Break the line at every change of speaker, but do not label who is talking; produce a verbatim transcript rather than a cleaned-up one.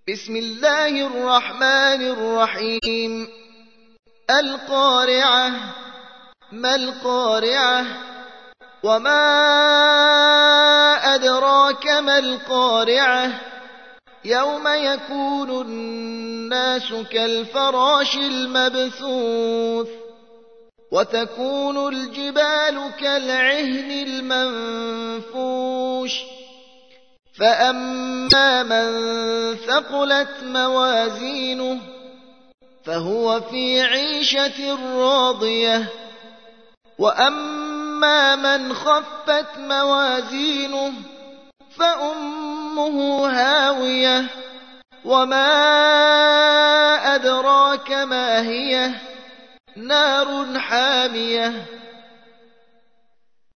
بسم الله الرحمن الرحيم القارعة. ما القارعة؟ وما أدراك ما القارعة؟ يوم يكون الناس كالفراش المبثوث وتكون الجبال كالعهن المنفوش فأما من ثقلت موازينه فهو في عيشة راضية وأما من خفت موازينه فأمه هاوية وما أدراك ما هي نار حامية